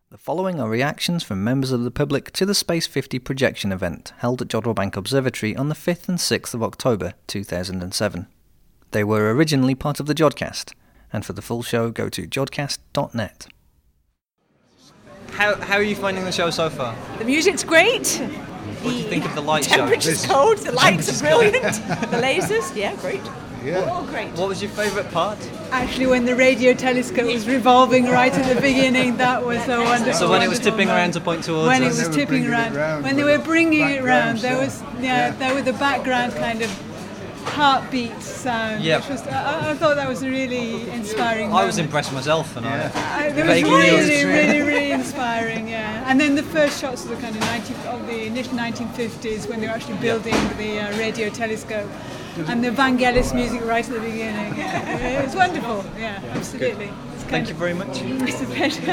The following are reactions from members of the public to the Space 50 projection event held at Jodrell Bank Observatory on the 5th and 6th of October 2007. They were originally part of the Jodcast, and for the full show go to jodcast.net. How are you finding the show so far? The music's great. What do you think of the light show? Temperature's cold, the lights are brilliant. The lasers, yeah, great. Yeah. All great. What was your favourite part? Actually, when the radio telescope was revolving right at the beginning, that was so wonderful. So when it was tipping around to point towards when us? it was tipping around, when they were bringing it round, there was there was the background kind of heartbeat sound. Yeah. Which was, I thought that was a really inspiring. I was impressed myself, and It was really inspiring, yeah. And then the first shots of the kind of the initial 1950s when they were actually building the radio telescope. And the Vangelis music right at the beginning. It was wonderful, yeah, absolutely. Thank you very much. It's a pleasure.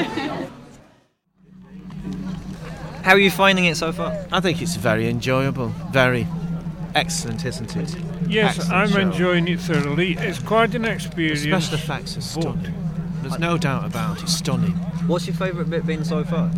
How are you finding it so far? I think it's very enjoyable, very excellent, isn't it? Yes, Excellent I'm show. enjoying it thoroughly. It's quite an The experience. special effects are stunning. There's no doubt about it, stunning. What's your favourite bit been so far?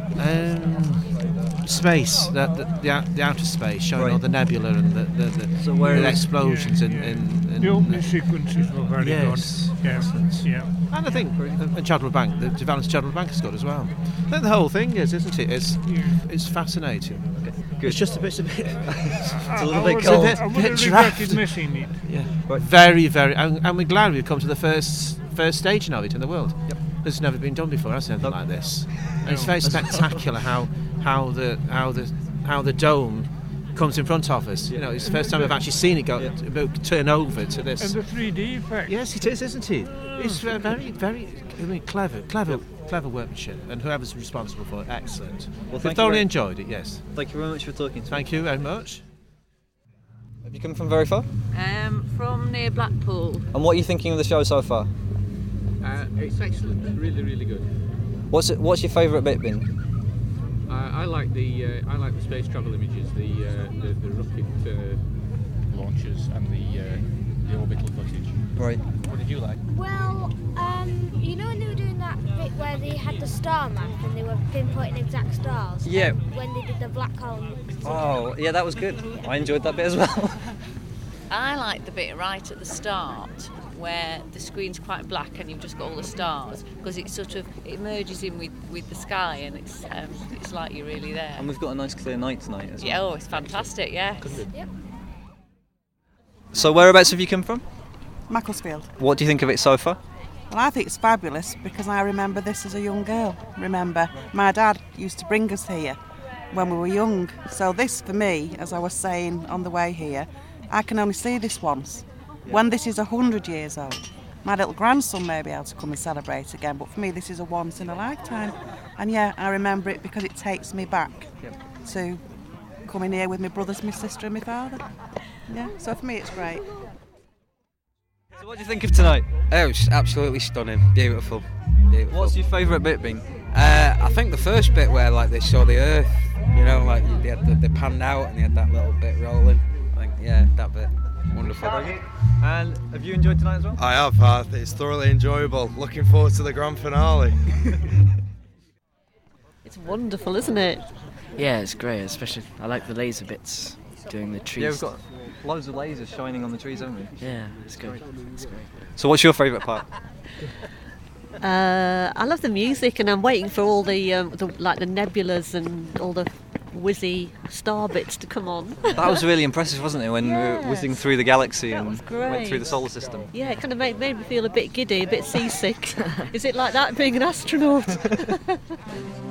Space, the outer space, showing Right. all the nebula and So where the is- explosions in The opening sequences were very Yes. good. Yeah. And I think Jodrell Bank, the development of Jodrell Bank is good as well. I think the whole thing isn't it? It's fascinating. Good. It's just a bit. It's a little bit I cold. would have Bit regretted draft. missing it. Yeah. Right. Very, very, and we're glad we've come to the first staging of it in the world. Yep. It's never been done before, has it? Anything Nope. like this. And it's very spectacular how the dome comes in front of us. You know, it's the first time I've actually seen it turn over to this. And the 3D effect. Yes, it is, isn't it? It's very, very, clever workmanship, and whoever's responsible for it, excellent. Well, We've thank you thoroughly very- enjoyed it. Yes. Thank you very much for talking to me. Thank you very much. Have you come from very far? From near Blackpool. And what are you thinking of the show so far? It's excellent, really good. What's your favourite bit been? I like the space travel images, the rocket launches and the orbital footage. Right. What did you like? Well, you know when they were doing that bit where they had the star map and they were pinpointing exact stars? Yeah. When they did the black hole. Oh, yeah, that was good. I enjoyed that bit as well. I like the bit right at the start where the screen's quite black and you've just got all the stars, because it merges in with the sky and it's like you're really there. And we've got a nice clear night tonight as well. Yeah, it's fantastic, yes. Yep. So whereabouts have you come from? Macclesfield. What do you think of it so far? Well, I think it's fabulous because I remember this as a young girl. Remember, my dad used to bring us here when we were young. So this, for me, as I was saying on the way here, I can only see this once. When this is 100 years old, my little grandson may be able to come and celebrate again, but for me this is a once in a lifetime. And yeah, I remember it because it takes me back to coming here with my brothers, my sister and my father. Yeah, so for me it's great. So what do you think of tonight? Oh, it's absolutely stunning, beautiful. What's your favourite bit been? I think the first bit where like they saw the Earth, you know, like they panned out and they had that little bit rolling. I think that bit, wonderful. And have you enjoyed tonight as well? I have. It's thoroughly enjoyable. Looking forward to the grand finale. It's wonderful, isn't it? Yeah, it's great, especially I like the laser bits doing the trees. Yeah, we've got loads of lasers shining on the trees, haven't we? Yeah, it's great. It's great. So what's your favourite part? I love the music, and I'm waiting for all the nebulas and all the whizzy star bits to come on. That was really impressive, wasn't it, when we were whizzing through the galaxy and went great. through the solar system? Yeah, it kind of made me feel a bit giddy, a bit seasick. Is it like that being an astronaut?